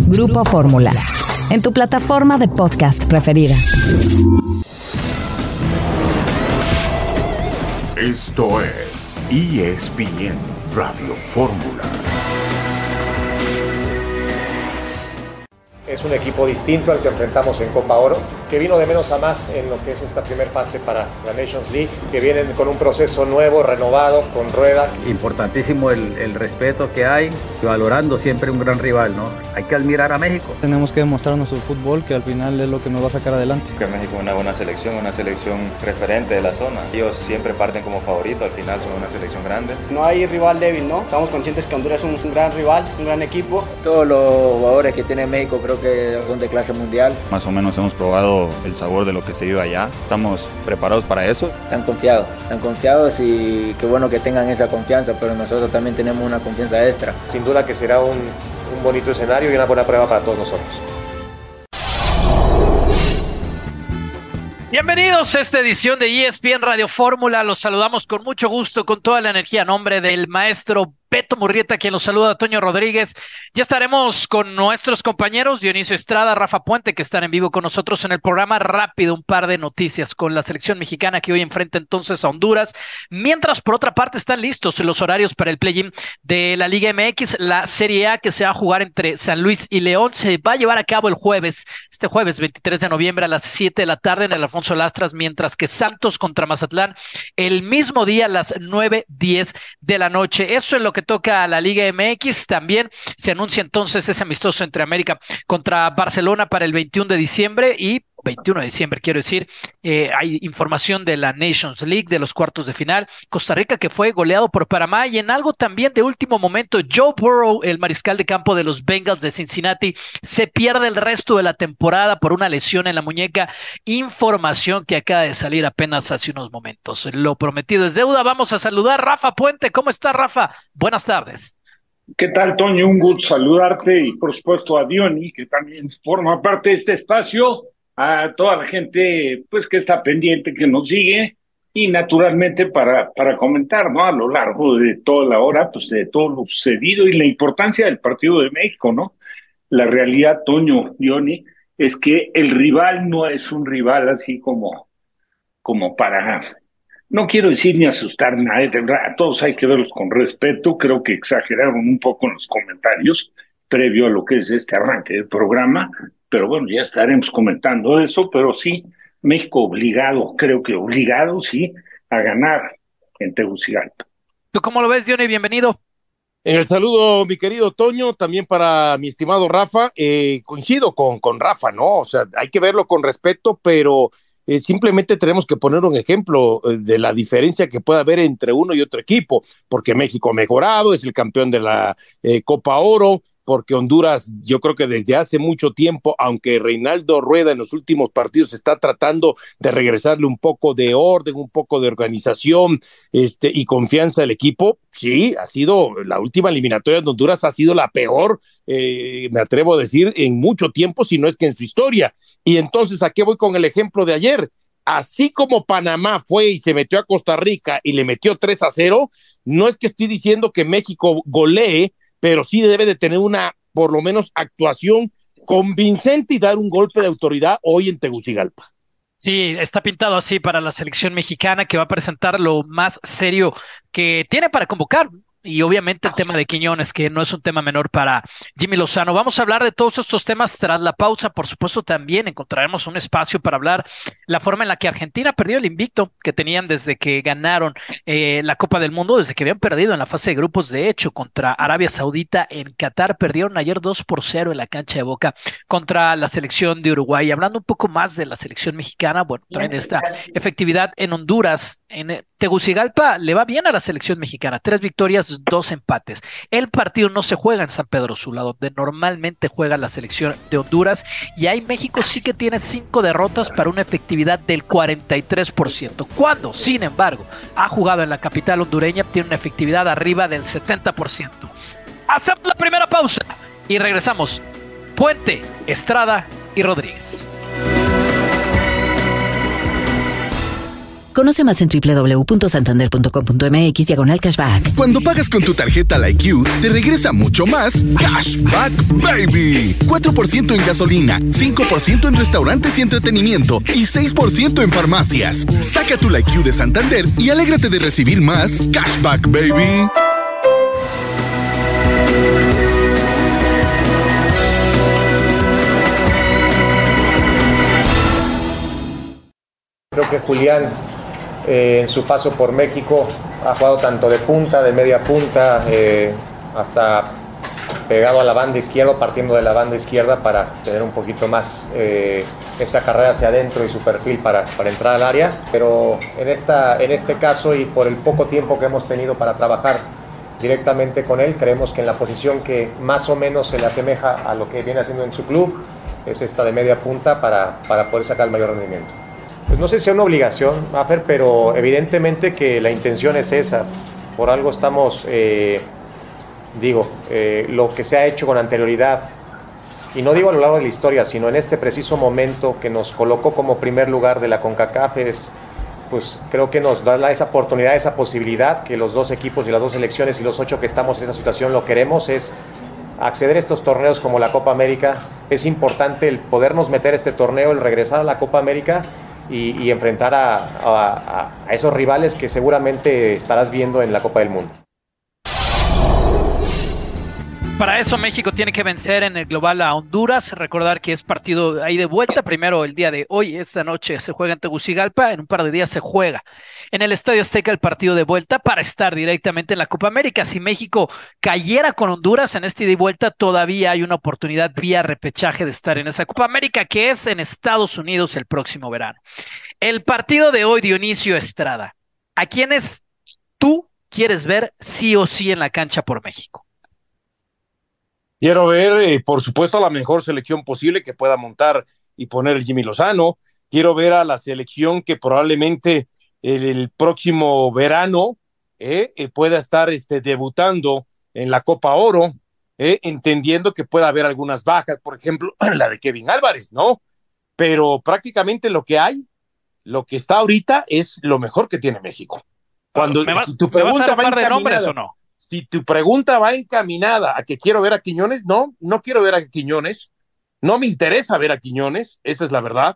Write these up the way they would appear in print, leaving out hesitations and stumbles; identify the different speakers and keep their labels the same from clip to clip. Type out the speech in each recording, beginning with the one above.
Speaker 1: Grupo Fórmula, en tu plataforma de podcast preferida.
Speaker 2: Esto es ESPN Radio Fórmula.
Speaker 3: Es un equipo distinto al que enfrentamos en Copa Oro, que vino de menos a más en lo que es esta primera fase para la Nations League, que vienen con un proceso nuevo, renovado, con Rueda.
Speaker 4: Importantísimo el respeto que hay, y valorando siempre un gran rival, ¿no? Hay que admirar a México.
Speaker 5: Tenemos que demostrar nuestro fútbol, que al final es lo que nos va a sacar adelante.
Speaker 6: Que México es una buena selección, una selección referente de la zona. Ellos siempre parten como favoritos, al final son una selección grande.
Speaker 7: No hay rival débil, ¿no? Estamos conscientes que Honduras es un gran rival, un gran equipo.
Speaker 8: Todos los jugadores que tiene México creo que son de clase mundial.
Speaker 9: Más o menos hemos probado el sabor de lo que se vive allá. Estamos preparados para eso.
Speaker 8: Están confiados y qué bueno que tengan esa confianza, pero nosotros también tenemos una confianza extra.
Speaker 3: Sin duda que será un bonito escenario y una buena prueba para todos nosotros.
Speaker 10: Bienvenidos a esta edición de ESPN Radio Fórmula. Los saludamos con mucho gusto, con toda la energía, a nombre del maestro Beto Murrieta, quien los saluda, Toño Rodríguez. Ya estaremos con nuestros compañeros Dionisio Estrada, Rafa Puente, que están en vivo con nosotros en el programa. Rápido, un par de noticias con la selección mexicana que hoy enfrenta entonces a Honduras. Mientras, por otra parte, están listos los horarios para el play-in de la Liga MX, la Serie A, que se va a jugar entre San Luis y León. Se va a llevar a cabo este jueves 23 de noviembre a las 7 de la tarde en el Alfonso Lastras, mientras que Santos contra Mazatlán el mismo día a las 9:10 de la noche. Eso es lo que toca a la Liga MX. También se anuncia entonces ese amistoso entre América contra Barcelona para el 21 de diciembre y 21 de diciembre, quiero decir. Hay información de la Nations League, de los cuartos de final. Costa Rica, que fue goleado por Panamá, y en algo también de último momento, Joe Burrow, el mariscal de campo de los Bengals de Cincinnati, se pierde el resto de la temporada por una lesión en la muñeca. Información que acaba de salir apenas hace unos momentos. Lo prometido es deuda. Vamos a saludar a Rafa Puente. ¿Cómo está, Rafa? Buenas tardes.
Speaker 11: ¿Qué tal, Toño? Un gusto saludarte y, por supuesto, a Diony, que también forma parte de este espacio, a toda la gente pues que está pendiente, que nos sigue, y naturalmente para comentar, ¿no?, a lo largo de toda la hora, pues de todo lo sucedido y la importancia del partido de México, ¿no? La realidad, Toño, Diony, es que el rival no es un rival así como para, no quiero decir ni asustar a nadie, de verdad, a todos hay que verlos con respeto. Creo que exageraron un poco en los comentarios previo a lo que es este arranque del programa, pero bueno, ya estaremos comentando eso. Pero sí, México obligado, creo que obligado, sí, a ganar en Tegucigalpa.
Speaker 10: ¿Tú cómo lo ves, Diony? Bienvenido.
Speaker 12: El saludo, mi querido Toño, también para mi estimado Rafa. Coincido con Rafa, ¿no? O sea, hay que verlo con respeto, pero simplemente tenemos que poner un ejemplo de la diferencia que puede haber entre uno y otro equipo, porque México ha mejorado, es el campeón de la Copa Oro, porque Honduras, yo creo que desde hace mucho tiempo, aunque Reinaldo Rueda en los últimos partidos está tratando de regresarle un poco de orden, un poco de organización y confianza al equipo, sí, ha sido la última eliminatoria de Honduras, ha sido la peor, me atrevo a decir, en mucho tiempo, si no es que en su historia. Y entonces, ¿a qué voy con el ejemplo de ayer? Así como Panamá fue y se metió a Costa Rica y le metió 3-0, no es que estoy diciendo que México golee, pero sí debe de tener una, por lo menos, actuación convincente y dar un golpe de autoridad hoy en Tegucigalpa.
Speaker 10: Sí, está pintado así para la selección mexicana, que va a presentar lo más serio que tiene para convocar. Y obviamente el tema de Quiñones, que no es un tema menor para Jimmy Lozano. Vamos a hablar de todos estos temas tras la pausa. Por supuesto, también encontraremos un espacio para hablar la forma en la que Argentina perdió el invicto que tenían desde que ganaron la Copa del Mundo, desde que habían perdido en la fase de grupos. De hecho, contra Arabia Saudita en Qatar, perdieron ayer 2-0 en la cancha de Boca contra la selección de Uruguay. Hablando un poco más de la selección mexicana, bueno, traen esta efectividad en Honduras. En Tegucigalpa le va bien a la selección mexicana, 3 victorias, 2 empates. El partido no se juega en San Pedro Sula, donde normalmente juega la selección de Honduras, y ahí México sí que tiene 5 derrotas para una efectividad del 43%. Cuando, sin embargo, ha jugado en la capital hondureña, tiene una efectividad arriba del 70%. Hacemos la primera pausa y regresamos. Puente, Estrada y Rodríguez.
Speaker 1: Conoce más en www.santander.com.mx/cashback.
Speaker 13: Cuando pagas con tu tarjeta LikeU, te regresa mucho más Cashback Baby. 4% en gasolina, 5% en restaurantes y entretenimiento y 6% en farmacias. Saca tu LikeU de Santander y alégrate de recibir más Cashback Baby.
Speaker 3: Creo que Julián, en su paso por México, ha jugado tanto de punta, de media punta, hasta pegado a la banda izquierda, partiendo de la banda izquierda para tener un poquito más esa carrera hacia adentro y su perfil para entrar al área. Pero en este caso, y por el poco tiempo que hemos tenido para trabajar directamente con él, creemos que en la posición que más o menos se le asemeja a lo que viene haciendo en su club es esta de media punta para poder sacar el mayor rendimiento. Pues no sé si sea una obligación, Mafer, pero evidentemente que la intención es esa. Por algo estamos, lo que se ha hecho con anterioridad, y no digo a lo largo de la historia, sino en este preciso momento que nos colocó como primer lugar de la CONCACAF, pues creo que nos da esa oportunidad, esa posibilidad que los dos equipos y las dos selecciones y los 8 que estamos en esa situación lo queremos, es acceder a estos torneos como la Copa América. Es importante el podernos meter a este torneo, el regresar a la Copa América y enfrentar a esos rivales que seguramente estarás viendo en la Copa del Mundo.
Speaker 10: Para eso México tiene que vencer en el global a Honduras. Recordar que es partido ahí de vuelta. Primero el día de hoy, esta noche se juega en Tegucigalpa. En un par de días se juega en el Estadio Azteca el partido de vuelta para estar directamente en la Copa América. Si México cayera con Honduras en este ida y vuelta, todavía hay una oportunidad vía repechaje de estar en esa Copa América, que es en Estados Unidos el próximo verano. El partido de hoy, Dionisio Estrada, ¿a quiénes tú quieres ver sí o sí en la cancha por México?
Speaker 12: Quiero ver, por supuesto, a la mejor selección posible que pueda montar y poner el Jimmy Lozano. Quiero ver a la selección que probablemente el próximo verano pueda estar debutando en la Copa Oro, entendiendo que pueda haber algunas bajas, por ejemplo, la de Kevin Álvarez, ¿no? Pero prácticamente lo que hay, lo que está ahorita es lo mejor que tiene México. Si tu pregunta va encaminada, ¿no? Si tu pregunta va encaminada a que quiero ver a Quiñones, no quiero ver a Quiñones, no me interesa ver a Quiñones, esa es la verdad.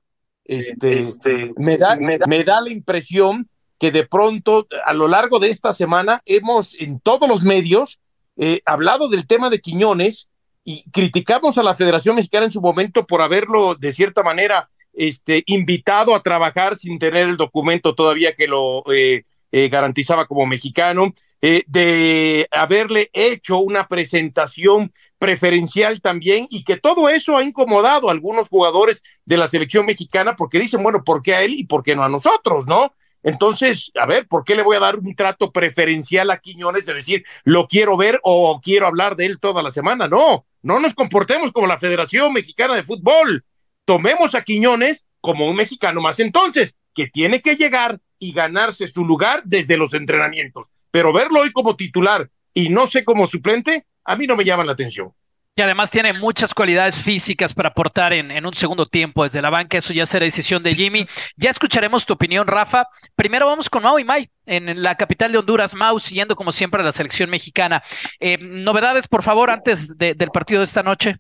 Speaker 12: Me da la impresión que de pronto a lo largo de esta semana hemos en todos los medios hablado del tema de Quiñones y criticamos a la Federación Mexicana en su momento por haberlo de cierta manera invitado a trabajar sin tener el documento todavía que lo garantizaba como mexicano, de haberle hecho una presentación preferencial también, y que todo eso ha incomodado a algunos jugadores de la selección mexicana porque dicen, bueno, ¿por qué a él y por qué no a nosotros, no? Entonces, a ver, ¿por qué le voy a dar un trato preferencial a Quiñones de decir, lo quiero ver o quiero hablar de él toda la semana? No nos comportemos como la Federación Mexicana de Fútbol. Tomemos a Quiñones como un mexicano más entonces, que tiene que llegar y ganarse su lugar desde los entrenamientos. Pero verlo hoy como titular y no sé como suplente, a mí no me llama la atención.
Speaker 10: Y además tiene muchas cualidades físicas para aportar en un segundo tiempo desde la banca. Eso ya será decisión de Jimmy. Ya escucharemos tu opinión, Rafa. Primero vamos con Mau Imay, en la capital de Honduras. Mau, siguiendo como siempre a la selección mexicana. Novedades, por favor, antes del partido de esta noche.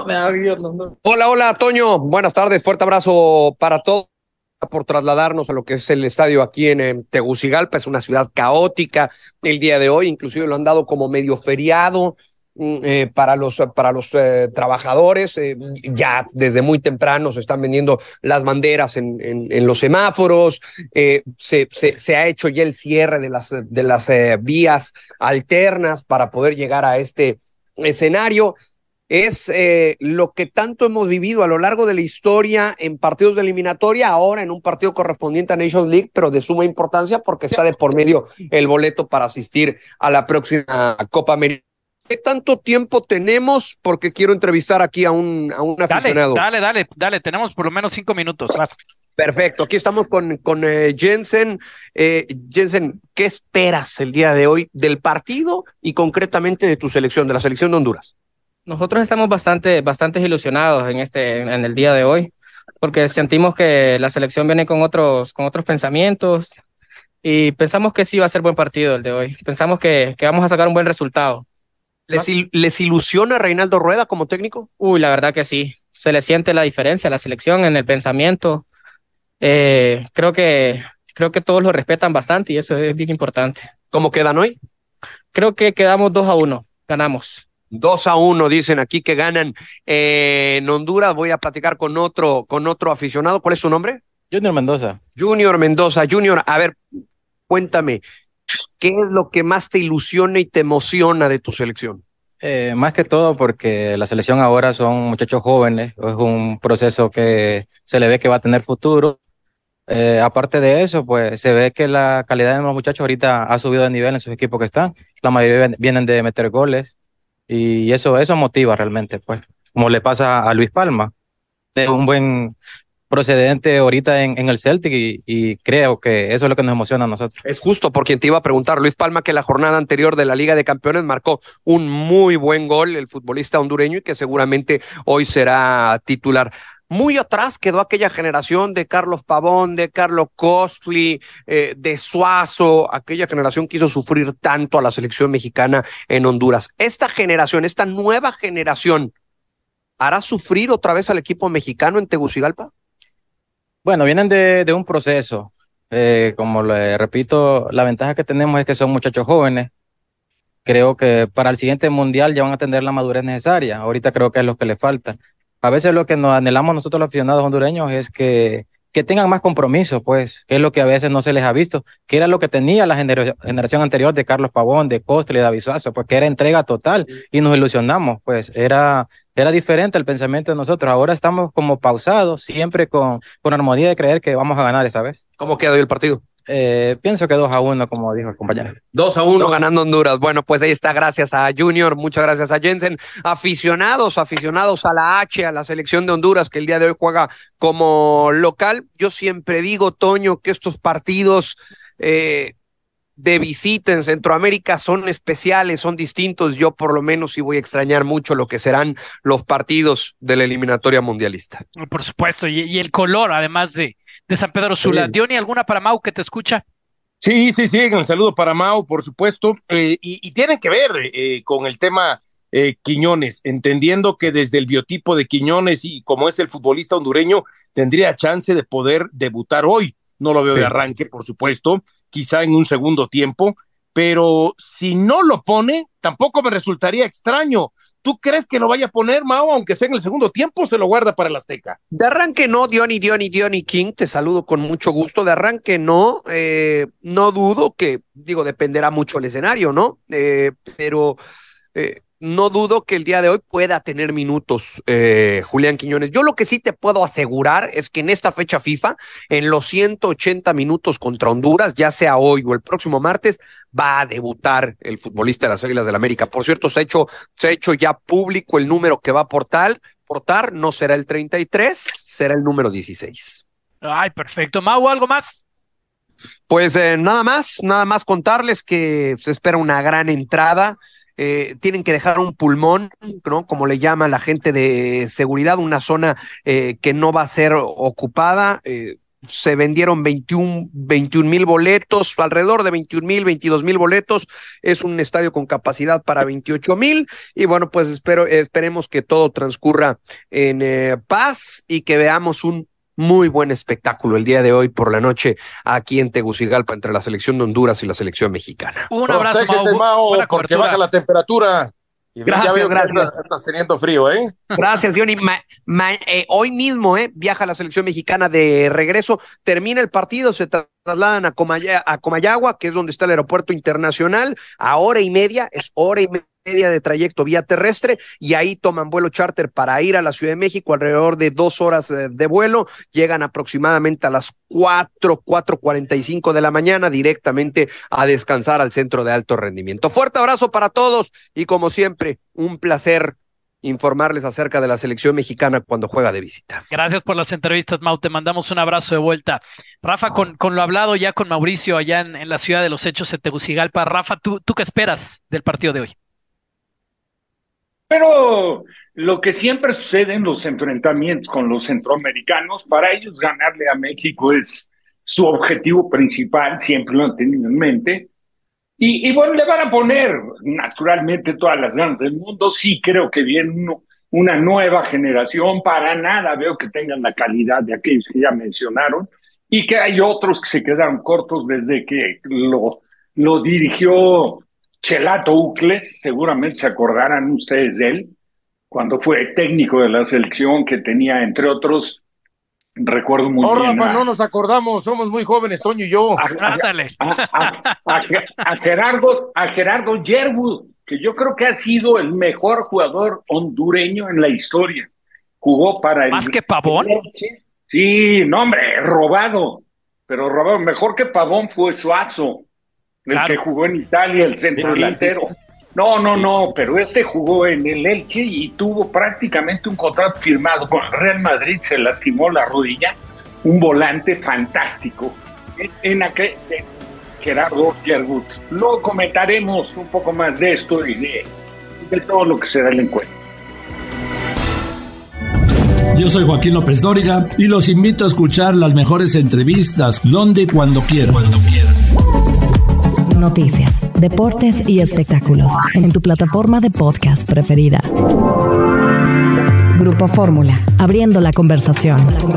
Speaker 14: Hola, Toño. Buenas tardes. Fuerte abrazo para todos por trasladarnos a lo que es el estadio aquí en Tegucigalpa. Es una ciudad caótica el día de hoy. Inclusive lo han dado como medio feriado para los trabajadores. Ya desde muy temprano se están vendiendo las banderas en los semáforos. Se ha hecho ya el cierre de las vías alternas para poder llegar a este escenario. Es lo que tanto hemos vivido a lo largo de la historia en partidos de eliminatoria, ahora en un partido correspondiente a Nations League, pero de suma importancia porque está de por medio el boleto para asistir a la próxima Copa América. ¿Qué tanto tiempo tenemos? Porque quiero entrevistar aquí a un aficionado.
Speaker 10: Dale, tenemos por lo menos 5 minutos. Vas.
Speaker 14: Perfecto, aquí estamos con Jensen. Jensen, ¿qué esperas el día de hoy del partido y concretamente de tu selección, de la selección de Honduras?
Speaker 15: Nosotros estamos bastante ilusionados en el día de hoy, porque sentimos que la selección viene con otros pensamientos, y pensamos que sí va a ser buen partido el de hoy. Pensamos que vamos a sacar un buen resultado.
Speaker 14: ¿Les ilusiona Reinaldo Rueda como técnico?
Speaker 15: Uy, la verdad que sí. Se le siente la diferencia, la selección en el pensamiento. Creo que todos lo respetan bastante y eso es bien importante.
Speaker 14: ¿Cómo quedan hoy?
Speaker 15: Creo que quedamos 2-1, ganamos.
Speaker 14: 2-1, dicen aquí que ganan en Honduras. Voy a platicar con otro aficionado. ¿Cuál es su nombre?
Speaker 5: Junior Mendoza.
Speaker 14: Junior Mendoza. Junior, a ver, cuéntame, ¿qué es lo que más te ilusiona y te emociona de tu selección?
Speaker 5: Más que todo porque la selección ahora son muchachos jóvenes, es un proceso que se le ve que va a tener futuro. Aparte de eso, pues se ve que la calidad de los muchachos ahorita ha subido de nivel en sus equipos que están. La mayoría vienen de meter goles y eso motiva realmente, pues, como le pasa a Luis Palma, de un buen procedente ahorita en el Celtic y creo que eso es lo que nos emociona a nosotros.
Speaker 14: Es justo por quien te iba a preguntar, Luis Palma, que la jornada anterior de la Liga de Campeones marcó un muy buen gol, el futbolista hondureño, y que seguramente hoy será titular. Muy atrás quedó aquella generación de Carlos Pavón, de Carlos Costly, de Suazo, aquella generación que hizo sufrir tanto a la selección mexicana en Honduras. Esta generación, esta nueva generación, ¿hará sufrir otra vez al equipo mexicano en Tegucigalpa?
Speaker 5: Bueno, vienen de un proceso. Como le repito, la ventaja que tenemos es que son muchachos jóvenes. Creo que para el siguiente mundial ya van a tener la madurez necesaria. Ahorita creo que es lo que les falta. A veces lo que nos anhelamos nosotros los aficionados hondureños es que tengan más compromiso, pues, que es lo que a veces no se les ha visto, que era lo que tenía la generación anterior de Carlos Pavón, de Costel y de David Suazo, pues que era entrega total y nos ilusionamos, pues era diferente el pensamiento de nosotros. Ahora estamos como pausados, siempre con armonía de creer que vamos a ganar esa vez.
Speaker 14: ¿Cómo quedó el partido?
Speaker 5: Pienso que 2-1, como dijo el compañero.
Speaker 14: 2-1 ganando Honduras. Bueno, pues ahí está, gracias a Junior, muchas gracias a Jensen. Aficionados a la H, a la selección de Honduras, que el día de hoy juega como local. Yo siempre digo, Toño, que estos partidos de visita en Centroamérica son especiales, son distintos. Yo por lo menos sí voy a extrañar mucho lo que serán los partidos de la eliminatoria mundialista.
Speaker 10: Por supuesto, y el color, además de San Pedro Sula.
Speaker 12: Sí.
Speaker 10: Diony, ¿alguna para Mau que te escucha?
Speaker 12: Sí, un saludo para Mau, por supuesto, y tiene que ver con el tema Quiñones, entendiendo que desde el biotipo de Quiñones y como es el futbolista hondureño, tendría chance de poder debutar hoy. No lo veo de arranque, por supuesto, quizá en un segundo tiempo, pero si no lo pone, tampoco me resultaría extraño. ¿Tú crees que lo vaya a poner, Mao, aunque sea en el segundo tiempo, o se lo guarda para el Azteca?
Speaker 14: De arranque no, Diony King, te saludo con mucho gusto. De arranque no, no dudo que, dependerá mucho el escenario, ¿no? Pero no dudo que el día de hoy pueda tener minutos Julián Quiñones. Yo lo que sí te puedo asegurar es que en esta fecha FIFA, en los 180 minutos contra Honduras, ya sea hoy o el próximo martes, va a debutar el futbolista de las Águilas del América. Por cierto, se ha hecho ya público el número que va a portar, no será el 33, será el número 16.
Speaker 10: Ay, perfecto. Mau, ¿algo más?
Speaker 14: Pues nada más contarles que se espera una gran entrada. Tienen que dejar un pulmón, ¿no? Como le llama la gente de seguridad, una zona que no va a ser ocupada. Se vendieron 21,000 boletos, alrededor de 21,000, 22,000 boletos. Es un estadio con capacidad para 28,000. Y bueno, pues esperemos que todo transcurra en paz y que veamos un muy buen espectáculo el día de hoy por la noche aquí en Tegucigalpa entre la selección de Honduras y la selección mexicana.
Speaker 10: Un abrazo,
Speaker 12: Mau, porque
Speaker 10: cobertura.
Speaker 12: baja la temperatura. Y
Speaker 14: Gracias.
Speaker 12: Estás teniendo frío, ¿eh?
Speaker 14: Gracias, Diony. Hoy mismo viaja la selección mexicana de regreso. Termina el partido, se trasladan a Comayagua, que es donde está el aeropuerto internacional, a hora y media de trayecto vía terrestre, y ahí toman vuelo charter para ir a la Ciudad de México, alrededor de 2 horas de vuelo. Llegan aproximadamente a las 4:45 de la mañana directamente a descansar al centro de alto rendimiento. Fuerte abrazo para todos y como siempre, un placer informarles acerca de la selección mexicana cuando juega de visita.
Speaker 10: Gracias por las entrevistas, Mau. Te mandamos un abrazo de vuelta. Rafa, con lo hablado ya con Mauricio allá en la ciudad de los hechos en Tegucigalpa. Rafa, ¿tú qué esperas del partido de hoy?
Speaker 11: Pero lo que siempre sucede en los enfrentamientos con los centroamericanos, para ellos ganarle a México es su objetivo principal, siempre lo han tenido en mente. Y bueno, le van a poner naturalmente todas las ganas del mundo. Sí creo que viene una nueva generación, para nada veo que tengan la calidad de aquellos que ya mencionaron, y que hay otros que se quedaron cortos desde que lo dirigió Chelato Ucles. Seguramente se acordarán ustedes de él, cuando fue técnico de la selección, que tenía, entre otros, recuerdo muy bien.
Speaker 12: Rafa, no nos acordamos, somos muy jóvenes, Toño y yo.
Speaker 11: A Gerardo Yerwood, que yo creo que ha sido el mejor jugador hondureño en la historia. Jugó para
Speaker 10: ¿Más que Pavón?
Speaker 11: Sí, no, hombre, robado. Pero robado. Mejor que Pavón fue Suazo, el que jugó en Italia, el centro delantero. No, pero este jugó en el Elche y tuvo prácticamente un contrato firmado con el Real Madrid. Se lastimó la rodilla. Un volante fantástico. Gerardo Yerwood. Luego comentaremos un poco más de esto y de todo lo que será el encuentro.
Speaker 16: Yo soy Joaquín López Dóriga y los invito a escuchar las mejores entrevistas donde y cuando quieran.
Speaker 1: Noticias, deportes y espectáculos en tu plataforma de podcast preferida. Grupo Fórmula, abriendo la conversación.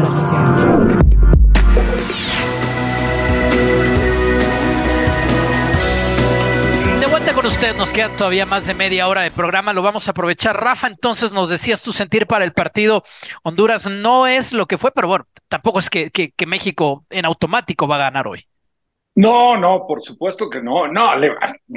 Speaker 10: Con usted, nos quedan todavía más de media hora de programa, lo vamos a aprovechar. Rafa, entonces nos decías tu sentir para el partido. Honduras no es lo que fue, pero bueno, tampoco es que México en automático va a ganar hoy.
Speaker 11: No, por supuesto que no. Le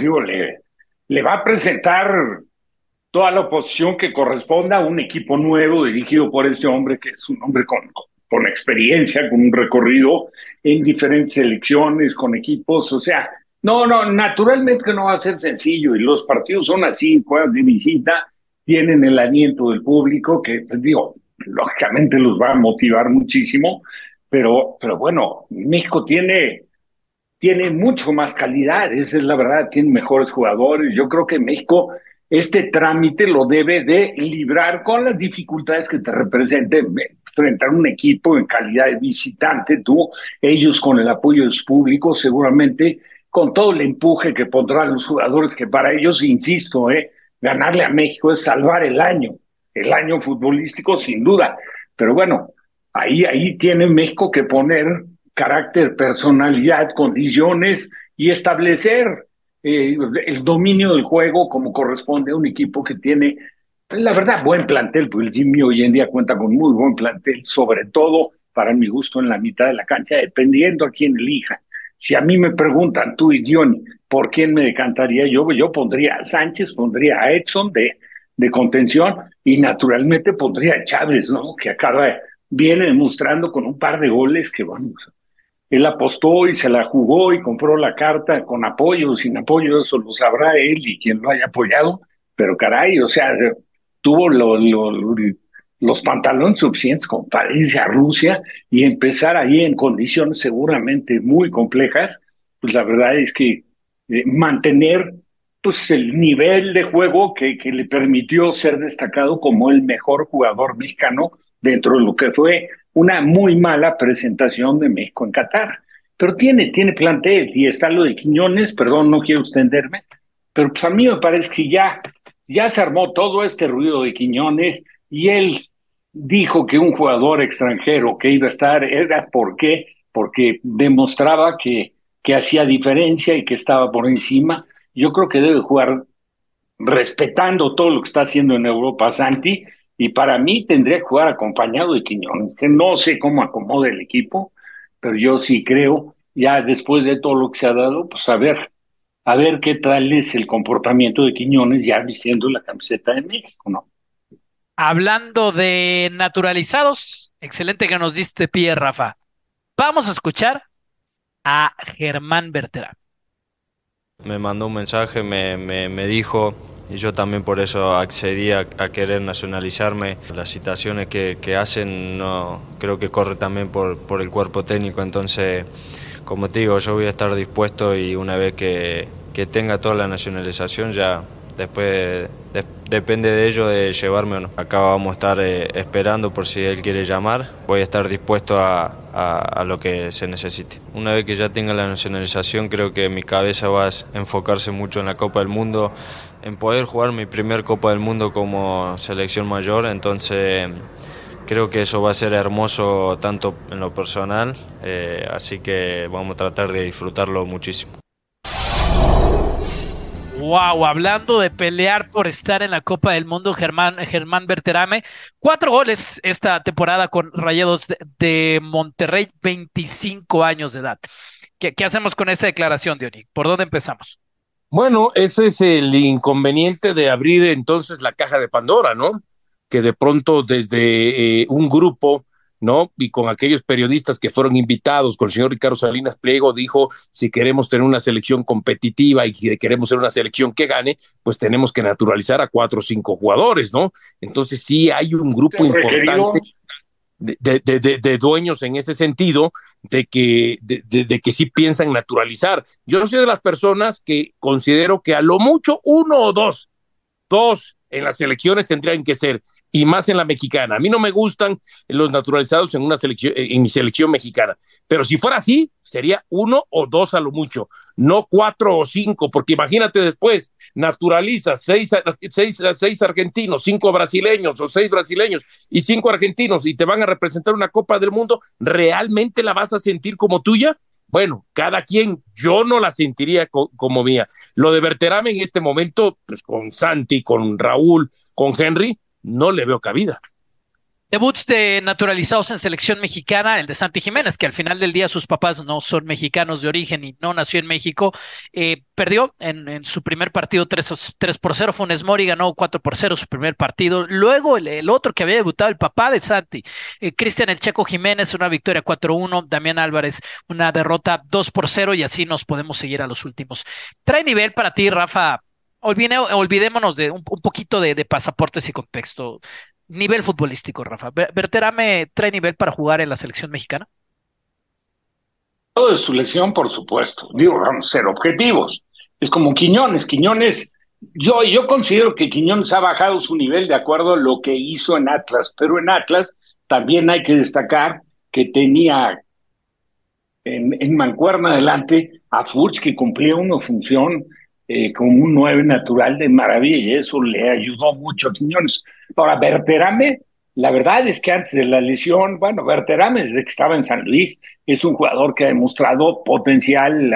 Speaker 11: va a presentar toda la oposición que corresponda a un equipo nuevo dirigido por este hombre, que es un hombre con experiencia, con un recorrido en diferentes selecciones, con equipos, o sea, no, naturalmente que no va a ser sencillo, y los partidos son así, juegan de visita, tienen el aliento del público, que, pues, lógicamente los va a motivar muchísimo, pero bueno, México tiene mucho más calidad, esa es la verdad, tiene mejores jugadores. Yo creo que México este trámite lo debe de librar con las dificultades que te representen frente a un equipo en calidad de visitante, ellos con el apoyo de su público, seguramente con todo el empuje que pondrán los jugadores, que para ellos, insisto, ganarle a México es salvar el año futbolístico sin duda, pero bueno, ahí tiene México que poner carácter, personalidad, condiciones y establecer el dominio del juego como corresponde a un equipo que tiene, la verdad, buen plantel, porque el Jimmy hoy en día cuenta con muy buen plantel, sobre todo, para mi gusto, en la mitad de la cancha, dependiendo a quién elija. Si a mí me preguntan, tú y Diony, ¿por quién me decantaría yo? Yo pondría a Sánchez, pondría a Edson de contención y naturalmente pondría a Chávez, ¿no? Que viene demostrando con un par de goles que, bueno, él apostó y se la jugó y compró la carta con apoyo, sin apoyo, eso lo sabrá él y quien lo haya apoyado, pero caray, o sea, tuvo los pantalones suficientes como para irse a Rusia y empezar ahí en condiciones seguramente muy complejas. Pues la verdad es que mantener pues el nivel de juego que le permitió ser destacado como el mejor jugador mexicano dentro de lo que fue una muy mala presentación de México en Qatar. Pero tiene plantel, y está lo de Quiñones, perdón, no quiero extenderme, pero pues a mí me parece que ya se armó todo este ruido de Quiñones, y él dijo que un jugador extranjero que iba a estar era porque demostraba que hacía diferencia y que estaba por encima. Yo creo que debe jugar respetando todo lo que está haciendo en Europa Santi, y para mí tendría que jugar acompañado de Quiñones. No sé cómo acomoda el equipo, pero yo sí creo, ya después de todo lo que se ha dado, pues a ver qué tal es el comportamiento de Quiñones ya vistiendo la camiseta de México, ¿no?
Speaker 10: Hablando de naturalizados, excelente que nos diste pie, Rafa. Vamos a escuchar a Germán Berterame.
Speaker 17: Me mandó un mensaje, me dijo, y yo también por eso accedí a querer nacionalizarme. Las citaciones que hacen no creo que corre también por el cuerpo técnico, entonces, como te digo, yo voy a estar dispuesto, y una vez que tenga toda la nacionalización, ya después depende de ellos de llevarme o no. Acá vamos a estar esperando por si él quiere llamar. Voy a estar dispuesto a lo que se necesite. Una vez que ya tenga la nacionalización, creo que mi cabeza va a enfocarse mucho en la Copa del Mundo, en poder jugar mi primer Copa del Mundo como selección mayor. Entonces creo que eso va a ser hermoso tanto en lo personal, así que vamos a tratar de disfrutarlo muchísimo.
Speaker 10: Wow, hablando de pelear por estar en la Copa del Mundo, Germán Berterame, 4 goles esta temporada con Rayados de Monterrey, 25 años de edad. ¿Qué hacemos con esa declaración, Diony? ¿Por dónde empezamos?
Speaker 12: Bueno, ese es el inconveniente de abrir entonces la caja de Pandora, ¿no? Que de pronto desde un grupo, ¿no? Y con aquellos periodistas que fueron invitados, con el señor Ricardo Salinas Pliego, dijo, si queremos tener una selección competitiva y si queremos ser una selección que gane, pues tenemos que naturalizar a 4 o 5 jugadores, ¿no? Entonces sí hay un grupo importante de dueños en ese sentido, de que sí piensan naturalizar. Yo soy de las personas que considero que a lo mucho 1 o 2 en las selecciones tendrían que ser, y más en la mexicana. A mí no me gustan los naturalizados en una selección, en mi selección mexicana, pero si fuera así, sería 1 o 2 a lo mucho, no 4 o 5, porque imagínate después, naturalizas 6 argentinos, 5 brasileños, o 6 brasileños y 5 argentinos, y te van a representar una Copa del Mundo, ¿realmente la vas a sentir como tuya? Bueno, cada quien, yo no la sentiría como mía. Lo de Berterame en este momento, pues con Santi, con Raúl, con Henry, no le veo cabida.
Speaker 10: Debuts de naturalizados en selección mexicana, el de Santi Jiménez, que al final del día sus papás no son mexicanos de origen y no nació en México, perdió en su primer partido 3-0, Funes Mori ganó 4-0 su primer partido. Luego el otro que había debutado, el papá de Santi, Cristian El Checo Jiménez, una victoria 4-1, Damián Álvarez, una derrota 2-0, y así nos podemos seguir a los últimos. ¿Trae nivel para ti, Rafa? Olvidémonos de un poquito de pasaportes y contexto. Nivel futbolístico, Rafa. ¿Berterame trae nivel para jugar en la selección mexicana?
Speaker 11: Todo de su selección, por supuesto. Digo, vamos a ser objetivos. Es como Quiñones. Yo considero que Quiñones ha bajado su nivel de acuerdo a lo que hizo en Atlas, pero en Atlas también hay que destacar que tenía en mancuerna adelante a Furch, que cumplía una función como un 9 natural de maravilla, y eso le ayudó mucho a Quiñones. Ahora, Berterame, la verdad es que antes de la lesión, Berterame desde que estaba en San Luis, es un jugador que ha demostrado potencial,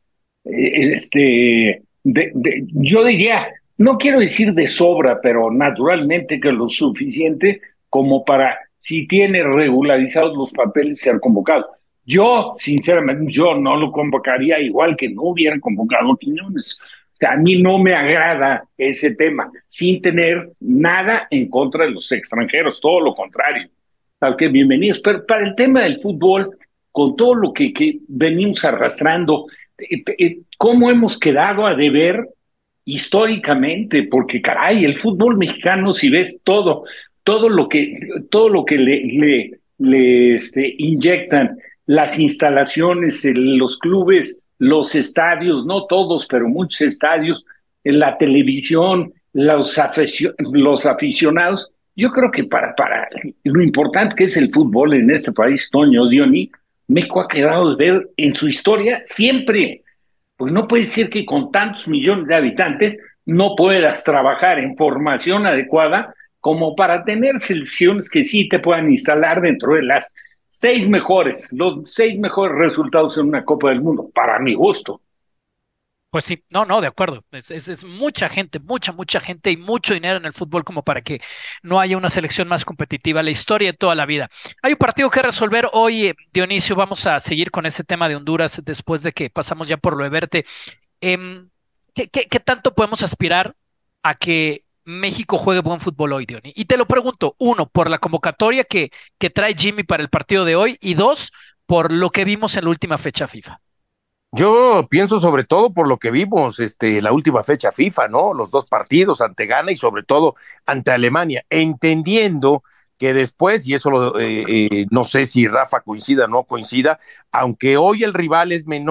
Speaker 11: yo diría, no quiero decir de sobra, pero naturalmente que lo suficiente como para, si tiene regularizados los papeles, ser convocado. Yo, sinceramente, no lo convocaría, igual que no hubieran convocado a Quiñones. O sea, a mí no me agrada ese tema, sin tener nada en contra de los extranjeros, todo lo contrario. Tal que bienvenidos. Pero para el tema del fútbol, con todo lo que venimos arrastrando, ¿cómo hemos quedado a deber históricamente? Porque, caray, el fútbol mexicano, si ves todo lo que le inyectan, las instalaciones, los clubes, los estadios, no todos, pero muchos estadios, en la televisión, los aficionados, yo creo que para lo importante que es el fútbol en este país, Toño, Diony, México ha quedado de ver en su historia siempre, porque no puede ser que con tantos millones de habitantes no puedas trabajar en formación adecuada como para tener selecciones que sí te puedan instalar dentro de los 6 mejores resultados en una Copa del Mundo, para mi gusto.
Speaker 10: Pues sí, no, de acuerdo. Es mucha gente, mucha gente y mucho dinero en el fútbol como para que no haya una selección más competitiva, la historia de toda la vida. Hay un partido que resolver hoy, Dionisio. Vamos a seguir con ese tema de Honduras después de que pasamos ya por lo de Verte. ¿Qué tanto podemos aspirar a que México juegue buen fútbol hoy, Diony? Y te lo pregunto, 1, por la convocatoria que trae Jimmy para el partido de hoy, y 2, por lo que vimos en la última fecha FIFA.
Speaker 12: Yo pienso sobre todo por lo que vimos la última fecha FIFA, ¿no? Los 2 partidos ante Ghana y sobre todo ante Alemania, entendiendo que después, y eso no sé si Rafa coincida o no coincida, aunque hoy el rival es menor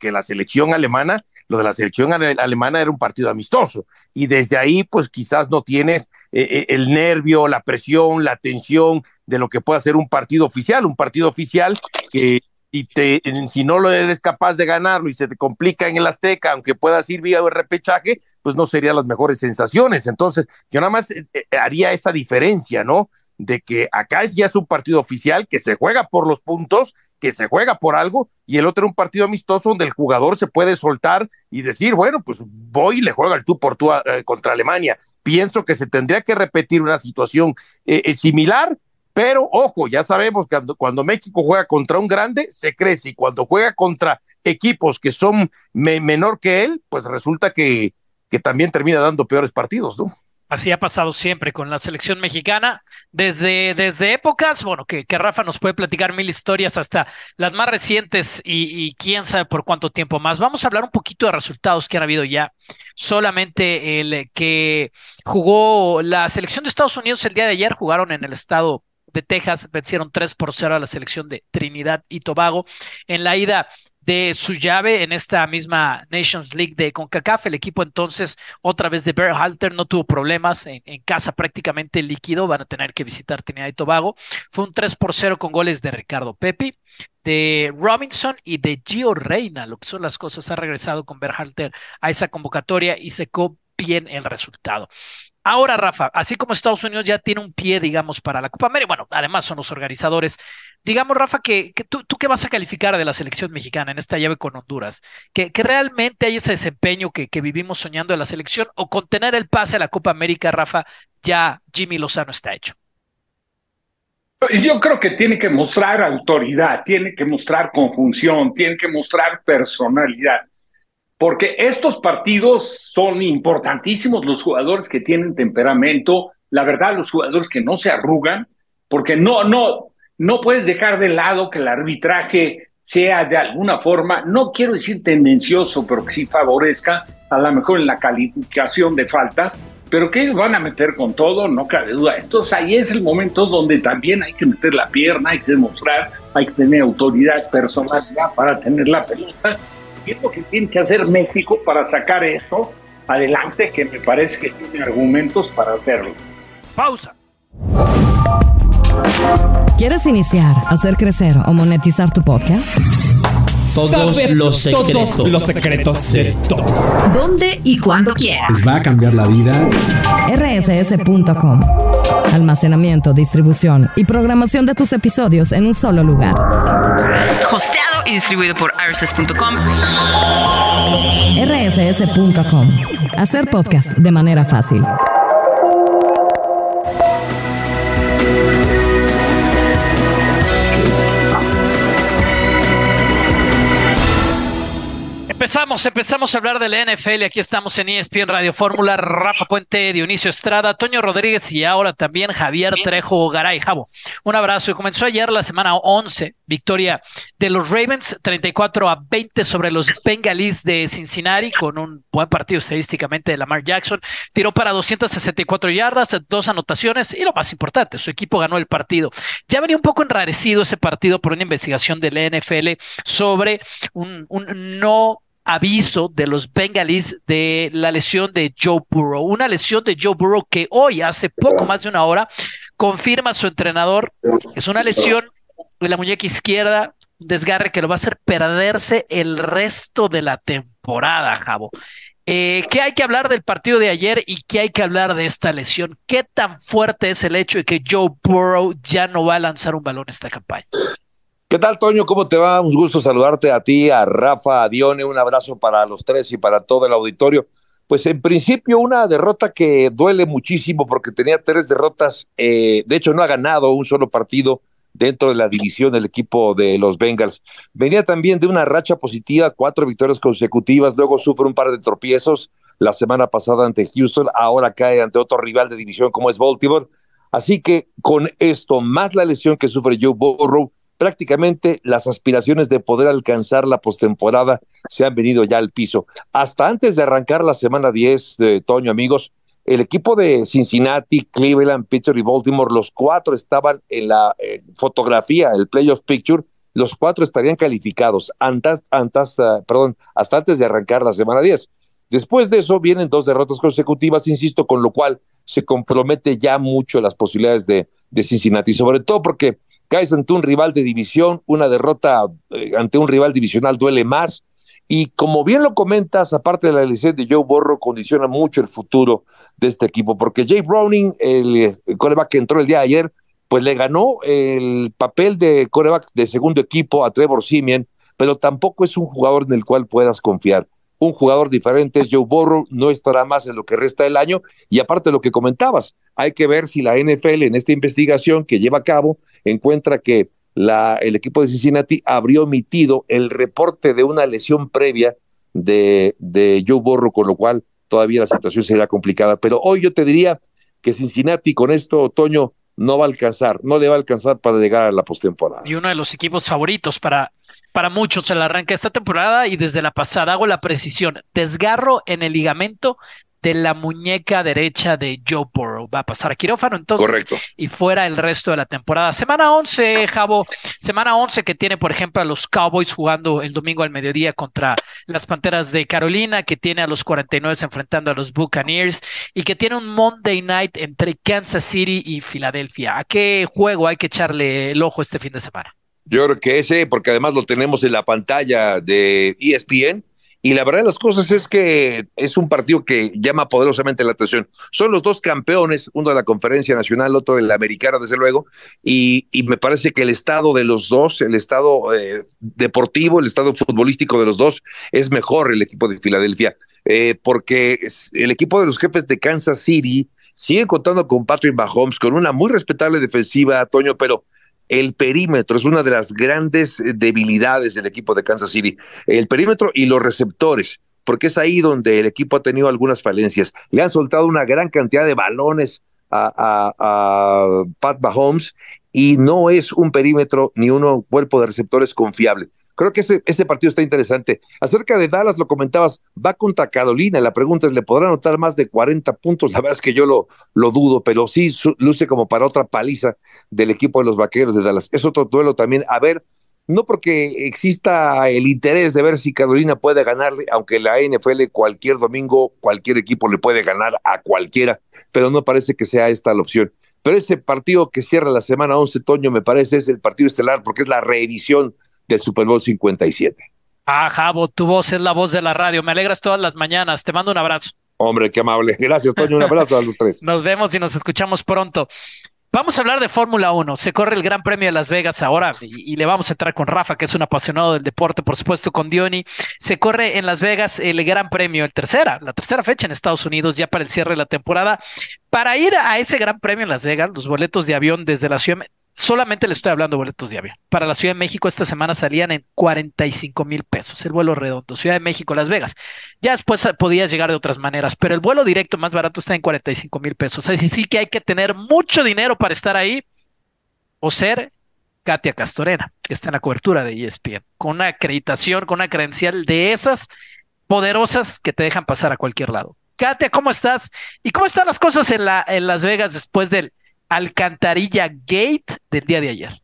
Speaker 12: que la selección alemana, lo de la selección alemana era un partido amistoso, y desde ahí pues quizás no tienes el nervio, la presión, la tensión de lo que pueda ser un partido oficial que si no lo eres capaz de ganarlo y se te complica en el Azteca, aunque puedas ir vía repechaje, pues no serían las mejores sensaciones. Entonces, yo nada más haría esa diferencia, ¿no? De que acá ya es un partido oficial que se juega por los puntos, que se juega por algo, y el otro es un partido amistoso donde el jugador se puede soltar y decir, bueno, pues voy y le juego al tú por tú contra Alemania. Pienso que se tendría que repetir una situación similar. Pero, ojo, ya sabemos que cuando México juega contra un grande, se crece, y cuando juega contra equipos que son menor que él, pues resulta que también termina dando peores partidos, ¿no?
Speaker 10: Así ha pasado siempre con la selección mexicana, desde épocas, bueno, que Rafa nos puede platicar mil historias hasta las más recientes y quién sabe por cuánto tiempo más. Vamos a hablar un poquito de resultados que han habido ya. Solamente el que jugó la selección de Estados Unidos el día de ayer, jugaron en el estado de Texas, vencieron 3-0 a la selección de Trinidad y Tobago. En la ida de su llave en esta misma Nations League de CONCACAF, el equipo entonces otra vez de Berhalter no tuvo problemas, en casa prácticamente líquido, van a tener que visitar Trinidad y Tobago. Fue un 3-0 con goles de Ricardo Pepi, de Robinson y de Gio Reyna. Lo que son las cosas, ha regresado con Berhalter a esa convocatoria y secó bien el resultado. Ahora, Rafa, así como Estados Unidos ya tiene un pie, digamos, para la Copa América, bueno, además son los organizadores, digamos, Rafa, que tú qué vas a calificar de la selección mexicana en esta llave con Honduras, que realmente hay ese desempeño que vivimos soñando de la selección, o con tener el pase a la Copa América, Rafa, ya Jimmy Lozano está hecho.
Speaker 11: Yo creo que tiene que mostrar autoridad, tiene que mostrar conjunción, tiene que mostrar personalidad. Porque estos partidos son importantísimos, los jugadores que tienen temperamento, la verdad, los jugadores que no se arrugan, porque no puedes dejar de lado que el arbitraje sea de alguna forma, no quiero decir tendencioso, pero que sí favorezca, a lo mejor en la calificación de faltas, pero que ellos van a meter con todo, no cabe duda. Entonces ahí es el momento donde también hay que meter la pierna, hay que demostrar, hay que tener autoridad, personalidad para tener la pelota. ¿Qué es lo que tiene que hacer México para sacar esto adelante? Que me parece que tiene argumentos para hacerlo.
Speaker 10: Pausa.
Speaker 1: ¿Quieres iniciar, hacer crecer o monetizar tu podcast?
Speaker 18: Todos los secretos de todos.
Speaker 1: ¿Dónde y cuándo quieras?
Speaker 18: Les va a cambiar la vida.
Speaker 1: rss.com. Almacenamiento, distribución y programación de tus episodios en un solo lugar.
Speaker 19: Hosteado y distribuido por rss.com.
Speaker 1: rss.com. Hacer podcast de manera fácil.
Speaker 10: Empezamos a hablar de la NFL. Aquí estamos en ESPN Radio Fórmula. Rafa Puente, Dionisio Estrada, Toño Rodríguez y ahora también Javier Trejo Garay. Javo, un abrazo. Y comenzó ayer la semana 11, victoria de los Ravens, 34-20 sobre los Bengalís de Cincinnati, con un buen partido estadísticamente de Lamar Jackson. Tiró para 264 yardas, 2 anotaciones y lo más importante, su equipo ganó el partido. Ya venía un poco enrarecido ese partido por una investigación de la NFL sobre un no aviso de los Bengalís de la lesión de Joe Burrow, una lesión de Joe Burrow que hoy, hace poco más de una hora, confirma su entrenador. Es una lesión de la muñeca izquierda, un desgarre que lo va a hacer perderse el resto de la temporada, Javo. ¿Qué hay que hablar del partido de ayer y qué hay que hablar de esta lesión? ¿Qué tan fuerte es el hecho de que Joe Burrow ya no va a lanzar un balón esta campaña?
Speaker 20: ¿Qué tal, Toño? ¿Cómo te va? Un gusto saludarte a ti, a Rafa, a Dione. Un abrazo para los tres y para todo el auditorio. Pues en principio una derrota que duele muchísimo porque tenía 3 derrotas. De hecho, no ha ganado un solo partido dentro de la división del equipo de los Bengals. Venía también de una racha positiva, 4 victorias consecutivas. Luego sufre un par de tropiezos la semana pasada ante Houston. Ahora cae ante otro rival de división como es Baltimore. Así que con esto, más la lesión que sufre Joe Burrow, prácticamente las aspiraciones de poder alcanzar la postemporada se han venido ya al piso. Hasta antes de arrancar la semana 10, Toño, amigos, el equipo de Cincinnati, Cleveland, Pittsburgh y Baltimore, los 4 estaban en la fotografía, el playoff picture, los 4 estarían calificados hasta antes de arrancar la semana 10. Después de eso vienen 2 derrotas consecutivas, insisto, con lo cual se compromete ya mucho las posibilidades de Cincinnati, sobre todo porque caes ante un rival de división, una derrota ante un rival divisional duele más, y como bien lo comentas, aparte de la lesión de Joe Burrow, condiciona mucho el futuro de este equipo, porque Jay Browning, el quarterback que entró el día de ayer, pues le ganó el papel de quarterback de segundo equipo a Trevor Siemian, pero tampoco es un jugador en el cual puedas confiar. Un jugador diferente es Joe Burrow, no estará más en lo que resta del año, y aparte de lo que comentabas, hay que ver si la NFL en esta investigación que lleva a cabo encuentra que el equipo de Cincinnati habría omitido el reporte de una lesión previa de Joe Burrow, con lo cual todavía la situación sería complicada. Pero hoy yo te diría que Cincinnati con esto, Toño, no le va a alcanzar para llegar a la postemporada.
Speaker 10: Y uno de los equipos favoritos para muchos en el arranque de esta temporada y desde la pasada. Hago la precisión. Desgarro en el ligamento de la muñeca derecha de Joe Burrow. Va a pasar a quirófano entonces.
Speaker 20: Correcto.
Speaker 10: Y fuera el resto de la temporada. Semana 11, Javo. Semana 11 que tiene, por ejemplo, a los Cowboys jugando el domingo al mediodía contra las Panteras de Carolina, que tiene a los 49 enfrentando a los Buccaneers y que tiene un Monday Night entre Kansas City y Filadelfia. ¿A qué juego hay que echarle el ojo este fin de semana?
Speaker 20: Yo creo que ese, porque además lo tenemos en la pantalla de ESPN, y la verdad de las cosas es que es un partido que llama poderosamente la atención. Son los 2 campeones, uno de la Conferencia Nacional, otro de la Americana, desde luego, y me parece que el estado de los dos, el estado deportivo, el estado futbolístico de los dos, es mejor el equipo de Filadelfia, porque el equipo de los Jefes de Kansas City sigue contando con Patrick Mahomes, con una muy respetable defensiva, Toño, pero el perímetro es una de las grandes debilidades del equipo de Kansas City. El perímetro y los receptores, porque es ahí donde el equipo ha tenido algunas falencias. Le han soltado una gran cantidad de balones a Pat Mahomes y no es un perímetro ni un cuerpo de receptores confiable. Creo que ese partido está interesante. Acerca de Dallas, lo comentabas, va contra Carolina. La pregunta es, ¿le podrá anotar más de 40 puntos? La verdad es que yo lo dudo, pero sí luce como para otra paliza del equipo de los Vaqueros de Dallas. Es otro duelo también. A ver, no porque exista el interés de ver si Carolina puede ganarle, aunque la NFL cualquier domingo, cualquier equipo le puede ganar a cualquiera, pero no parece que sea esta la opción. Pero ese partido que cierra la semana 11, Toño, me parece es el partido estelar porque es la reedición del Super Bowl 57.
Speaker 10: Javo, tu voz es la voz de la radio. Me alegras todas las mañanas. Te mando un abrazo.
Speaker 20: Hombre, qué amable. Gracias, Toño. Un abrazo a los 3.
Speaker 10: Nos vemos y nos escuchamos pronto. Vamos a hablar de Fórmula 1. Se corre el Gran Premio de Las Vegas ahora y le vamos a entrar con Rafa, que es un apasionado del deporte, por supuesto con Diony. Se corre en Las Vegas el Gran Premio, la tercera fecha en Estados Unidos, ya para el cierre de la temporada. Para ir a ese Gran Premio en Las Vegas, los boletos de avión desde la ciudad, solamente le estoy hablando de boletos de avión. Para la Ciudad de México esta semana salían en 45,000 pesos, el vuelo redondo, Ciudad de México, Las Vegas. Ya después podía llegar de otras maneras, pero el vuelo directo más barato está en 45,000 pesos. Así que hay que tener mucho dinero para estar ahí o ser Katia Castorena, que está en la cobertura de ESPN, con una acreditación, con una credencial de esas poderosas que te dejan pasar a cualquier lado. Katia, ¿cómo estás? ¿Y cómo están las cosas en Las Vegas después del Alcantarilla Gate del día de ayer?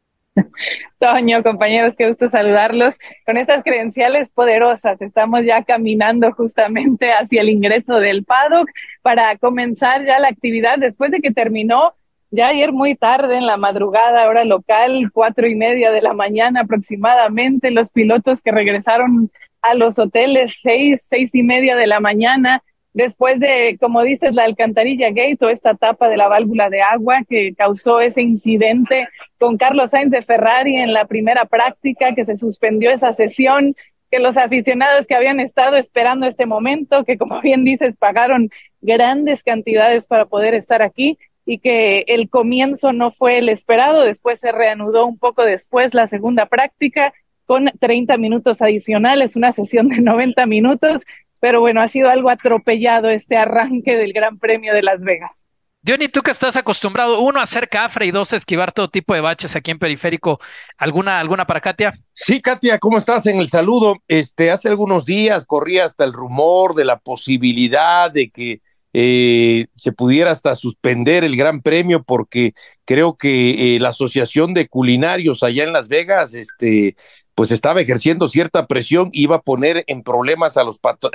Speaker 21: Toño, compañeros, qué gusto saludarlos. Con estas credenciales poderosas estamos ya caminando justamente hacia el ingreso del paddock para comenzar ya la actividad después de que terminó ya ayer muy tarde en la madrugada, hora local, 4:30 de la mañana aproximadamente. Los pilotos que regresaron a los hoteles 6:30 de la mañana, después de, como dices, la Alcantarilla Gate o esta tapa de la válvula de agua que causó ese incidente con Carlos Sainz de Ferrari en la primera práctica, que se suspendió esa sesión, que los aficionados que habían estado esperando este momento, que como bien dices, pagaron grandes cantidades para poder estar aquí, y que el comienzo no fue el esperado. Después se reanudó un poco después la segunda práctica con 30 minutos adicionales, una sesión de 90 minutos, pero bueno, ha sido algo atropellado este arranque del Gran Premio de Las Vegas.
Speaker 10: Diony, tú que estás acostumbrado, 1, a hacer cafre y 2, a esquivar todo tipo de baches aquí en Periférico, ¿alguna para Katia?
Speaker 12: Sí, Katia, ¿cómo estás? En el saludo, hace algunos días corría hasta el rumor de la posibilidad de que se pudiera hasta suspender el Gran Premio, porque creo que la Asociación de Culinarios allá en Las Vegas, pues estaba ejerciendo cierta presión, iba a poner en problemas a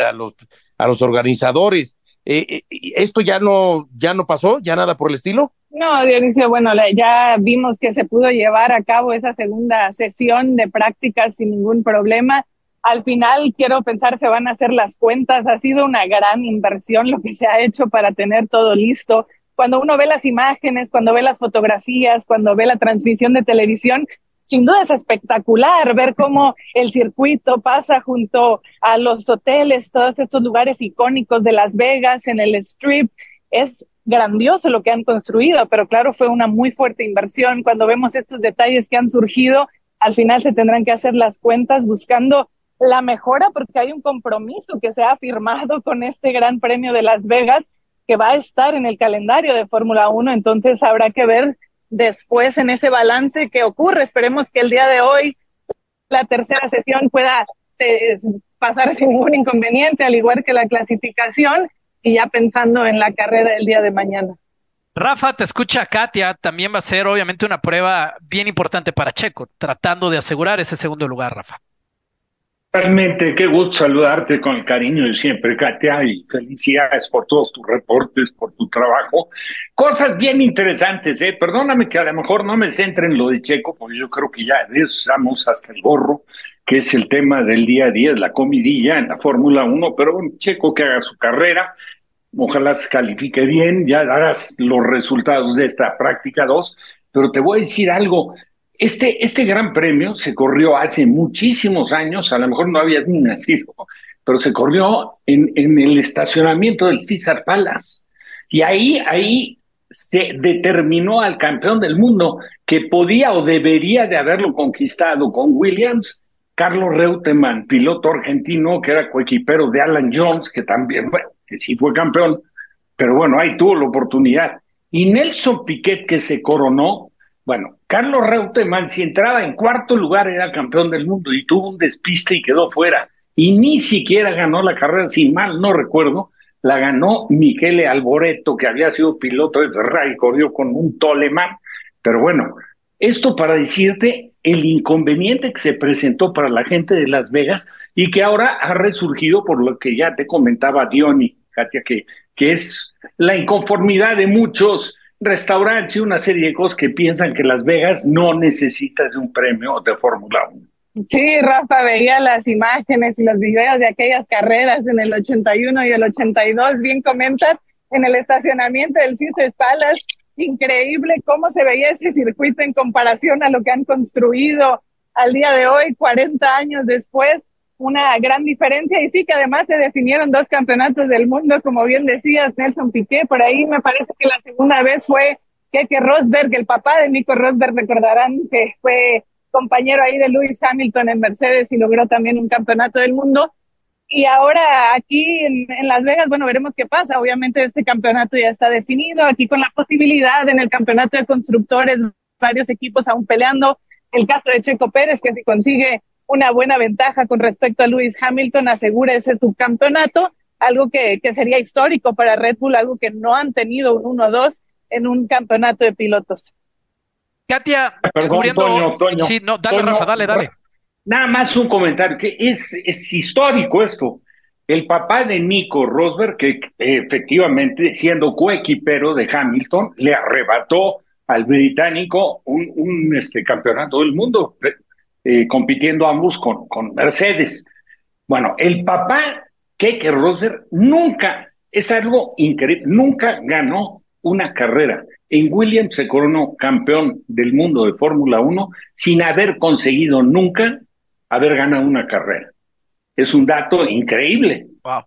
Speaker 12: los organizadores. ¿Esto ya no pasó? ¿Ya nada por el estilo?
Speaker 21: No, Dionisio, bueno, ya vimos que se pudo llevar a cabo esa segunda sesión de prácticas sin ningún problema. Al final, quiero pensar, se van a hacer las cuentas. Ha sido una gran inversión lo que se ha hecho para tener todo listo. Cuando uno ve las imágenes, cuando ve las fotografías, cuando ve la transmisión de televisión, sin duda es espectacular ver cómo el circuito pasa junto a los hoteles, todos estos lugares icónicos de Las Vegas, en el Strip. Es grandioso lo que han construido, pero claro, fue una muy fuerte inversión. Cuando vemos estos detalles que han surgido, al final se tendrán que hacer las cuentas buscando la mejora, porque hay un compromiso que se ha firmado con este Gran Premio de Las Vegas, que va a estar en el calendario de Fórmula 1, entonces habrá que ver después en ese balance qué ocurre. Esperemos que el día de hoy la tercera sesión pueda pasar sin ningún inconveniente, al igual que la clasificación, y ya pensando en la carrera del día de mañana.
Speaker 10: Rafa, te escucha Katia, también va a ser obviamente una prueba bien importante para Checo, tratando de asegurar ese segundo lugar, Rafa.
Speaker 11: Realmente, qué gusto saludarte con el cariño de siempre, Katia, y felicidades por todos tus reportes, por tu trabajo. Cosas bien interesantes, Perdóname que a lo mejor no me centre en lo de Checo, porque yo creo que ya de eso estamos hasta el gorro, que es el tema del día a día, la comidilla en la Fórmula 1, pero un Checo que haga su carrera, ojalá se califique bien, ya darás los resultados de esta práctica 2, pero te voy a decir algo. Este Gran Premio se corrió hace muchísimos años, a lo mejor no había ni nacido, pero se corrió en el estacionamiento del Caesars Palace. Y ahí se determinó al campeón del mundo, que podía o debería de haberlo conquistado con Williams, Carlos Reutemann, piloto argentino que era coequipero de Alan Jones, que también, bueno, que sí fue campeón, pero bueno, ahí tuvo la oportunidad. Y Nelson Piquet, que se coronó. Bueno, Carlos Reutemann, si entraba en cuarto lugar, era campeón del mundo y tuvo un despiste y quedó fuera. Y ni siquiera ganó la carrera, si mal no recuerdo, la ganó Michele Alboreto, que había sido piloto de Ferrari, corrió con un Toleman. Pero bueno, esto para decirte el inconveniente que se presentó para la gente de Las Vegas y que ahora ha resurgido por lo que ya te comentaba Diony, Katia, que es la inconformidad de muchos restaurantes y una serie de cosas que piensan que Las Vegas no necesita de un premio de Fórmula 1.
Speaker 21: Sí, Rafa, veía las imágenes y los videos de aquellas carreras en el 81 y el 82, bien comentas, en el estacionamiento del Caesars Palace. Increíble cómo se veía ese circuito en comparación a lo que han construido al día de hoy, 40 años después. Una gran diferencia, y sí que además se definieron 2 campeonatos del mundo, como bien decías, Nelson Piquet. Por ahí me parece que la segunda vez fue Keke Rosberg, el papá de Nico Rosberg, recordarán que fue compañero ahí de Lewis Hamilton en Mercedes y logró también un campeonato del mundo. Y ahora aquí en Las Vegas, bueno, veremos qué pasa. Obviamente este campeonato ya está definido, aquí con la posibilidad en el campeonato de constructores, varios equipos aún peleando. El caso de Checo Pérez, que si consigue una buena ventaja con respecto a Lewis Hamilton, asegura ese subcampeonato, algo que sería histórico para Red Bull, algo que no han tenido un 1-2 en un campeonato de pilotos.
Speaker 10: Katia,
Speaker 11: Perdón, Toño.
Speaker 10: Sí, no, dale,
Speaker 11: Toño,
Speaker 10: Rafa, dale.
Speaker 11: Nada más un comentario, que es histórico esto. El papá de Nico Rosberg, que efectivamente, siendo coequipero de Hamilton, le arrebató al británico un campeonato del mundo, compitiendo ambos con Mercedes. Bueno, el papá, Keke Rosberg, nunca, es algo increíble, nunca ganó una carrera. En Williams se coronó campeón del mundo de Fórmula 1 sin haber conseguido nunca haber ganado una carrera. Es un dato increíble.
Speaker 10: Wow.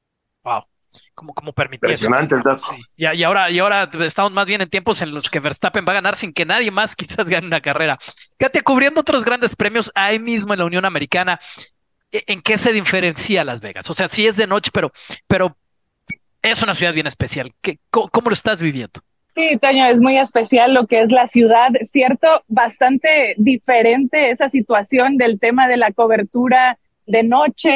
Speaker 10: ¿Cómo permitir?
Speaker 12: Impresionante el dato.
Speaker 10: Sí. Y ahora estamos más bien en tiempos en los que Verstappen va a ganar sin que nadie más quizás gane una carrera. Katia, cubriendo otros grandes premios ahí mismo en la Unión Americana, ¿en qué se diferencia Las Vegas? O sea, sí es de noche, pero es una ciudad bien especial. ¿Cómo lo estás viviendo?
Speaker 21: Sí, Toño, es muy especial lo que es la ciudad, cierto, bastante diferente esa situación del tema de la cobertura de noche.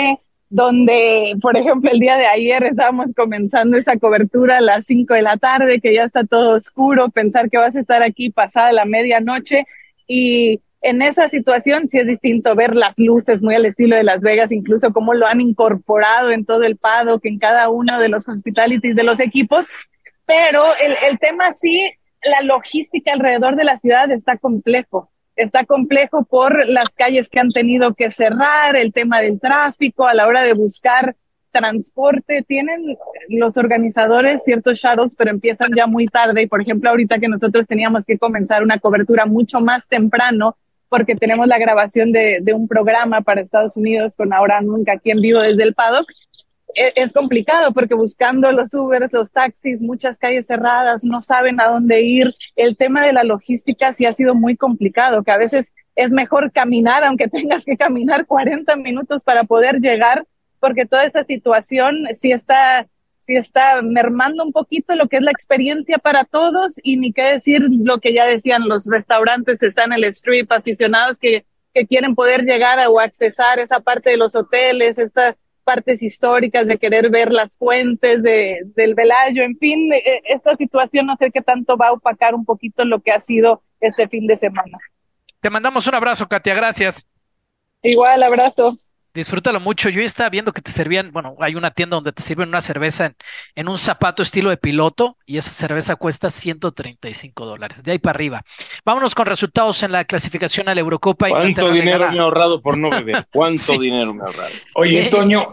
Speaker 21: donde, por ejemplo, el día de ayer estábamos comenzando esa cobertura a las 5 de la tarde, que ya está todo oscuro, pensar que vas a estar aquí pasada la medianoche, y en esa situación sí es distinto ver las luces muy al estilo de Las Vegas, incluso cómo lo han incorporado en todo el paddock, en cada uno de los hospitalities de los equipos, pero el tema sí, la logística alrededor de la ciudad está complejo por las calles que han tenido que cerrar, el tema del tráfico, a la hora de buscar transporte. Tienen los organizadores ciertos shuttles, pero empiezan ya muy tarde. Y por ejemplo, ahorita que nosotros teníamos que comenzar una cobertura mucho más temprano, porque tenemos la grabación de un programa para Estados Unidos con Ahora Nunca aquí en vivo desde el paddock, es complicado porque buscando los Ubers, los taxis, muchas calles cerradas, no saben a dónde ir. El tema de la logística sí ha sido muy complicado, que a veces es mejor caminar, aunque tengas que caminar 40 minutos para poder llegar, porque toda esta situación sí está mermando un poquito lo que es la experiencia para todos, y ni qué decir lo que ya decían, los restaurantes están en el strip, aficionados que quieren poder llegar o accesar esa parte de los hoteles, esta partes históricas, de querer ver las fuentes del Velayo, en fin, esta situación no sé qué tanto va a opacar un poquito lo que ha sido este fin de semana.
Speaker 10: Te mandamos un abrazo, Katia, gracias.
Speaker 21: Igual, abrazo.
Speaker 10: Disfrútalo mucho. Yo estaba viendo que te servían, bueno, hay una tienda donde te sirven una cerveza en un zapato estilo de piloto, y esa cerveza cuesta $135, de ahí para arriba. Vámonos con resultados en la clasificación a la Eurocopa.
Speaker 12: ¿Cuánto dinero me he ahorrado por no beber? ¿Cuánto dinero me he ahorrado?
Speaker 11: Oye, Toño,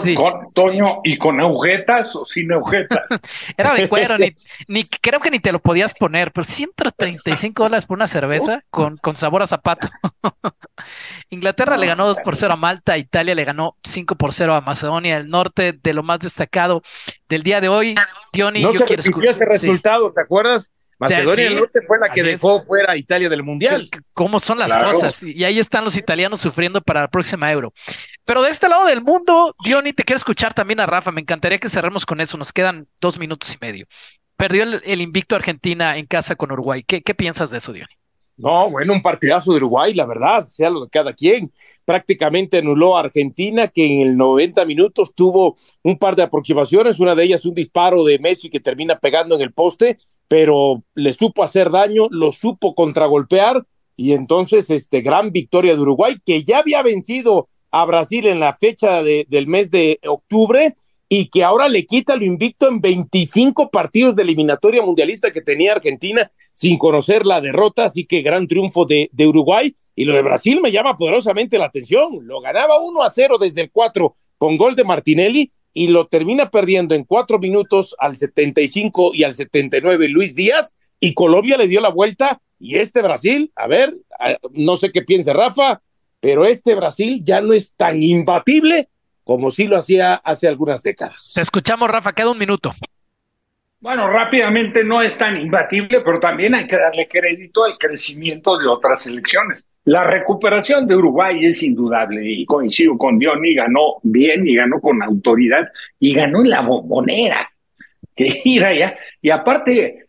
Speaker 11: ¿y con agujetas o sin agujetas?
Speaker 10: Era de cuero, ni creo que ni te lo podías poner, pero $135 por una cerveza con sabor a zapato. Inglaterra le ganó 2-0 a Malta, Italia le ganó 5-0 a Macedonia del Norte. De lo más destacado del día de hoy, Diony,
Speaker 12: no se repitió ese resultado, ¿te acuerdas? Macedonia del Norte fue la que dejó fuera a Italia del Mundial.
Speaker 10: ¿Cómo son las cosas? Y ahí están los italianos sufriendo para la próxima Euro. Pero de este lado del mundo, Diony, te quiero escuchar también a Rafa. Me encantaría que cerremos con eso. Nos quedan 2 minutos y medio. Perdió el invicto Argentina en casa con Uruguay. ¿Qué piensas de eso, Diony?
Speaker 12: No, bueno, un partidazo de Uruguay, la verdad, sea lo de cada quien. Prácticamente anuló a Argentina, que en el 90 minutos tuvo un par de aproximaciones, una de ellas un disparo de Messi que termina pegando en el poste, pero le supo hacer daño, lo supo contragolpear, y entonces gran victoria de Uruguay, que ya había vencido a Brasil en la fecha del mes de octubre, y que ahora le quita lo invicto en 25 partidos de eliminatoria mundialista que tenía Argentina sin conocer la derrota. Así que gran triunfo de Uruguay. Y lo de Brasil me llama poderosamente la atención. Lo ganaba 1-0 desde el 4 con gol de Martinelli, y lo termina perdiendo en 4 minutos al 75 y al 79 Luis Díaz, y Colombia le dio la vuelta. Y Brasil, a ver, no sé qué piensa Rafa, pero Brasil ya no es tan imbatible como sí lo hacía hace algunas décadas.
Speaker 10: Te escuchamos, Rafa, queda 1 minuto.
Speaker 11: Bueno, rápidamente, no es tan imbatible, pero también hay que darle crédito al crecimiento de otras selecciones. La recuperación de Uruguay es indudable, y coincido con Diony, ganó bien y ganó con autoridad, y ganó en la Bombonera, que ir allá, y aparte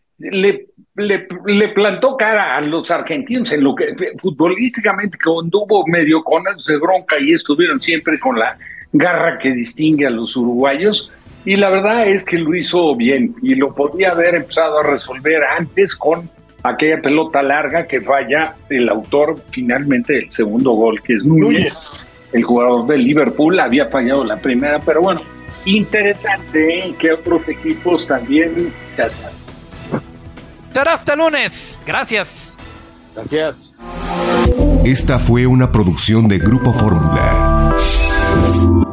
Speaker 11: le plantó cara a los argentinos en lo que futbolísticamente, cuando hubo medio conatos de bronca, y estuvieron siempre con la garra que distingue a los uruguayos, y la verdad es que lo hizo bien, y lo podía haber empezado a resolver antes con aquella pelota larga que falla el autor finalmente del segundo gol, que es Núñez, el jugador de Liverpool. Había fallado la primera, pero bueno, interesante que otros equipos también se hacen.
Speaker 10: Será hasta lunes. Gracias.
Speaker 12: Gracias.
Speaker 13: Esta fue una producción de Grupo Fórmula.